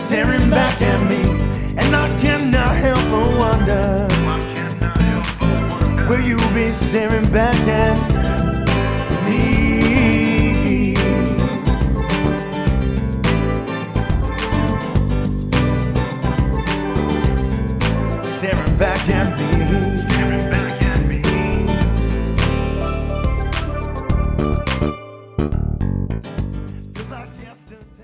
staring back at me, and I cannot help but wonder, will you be staring back at me?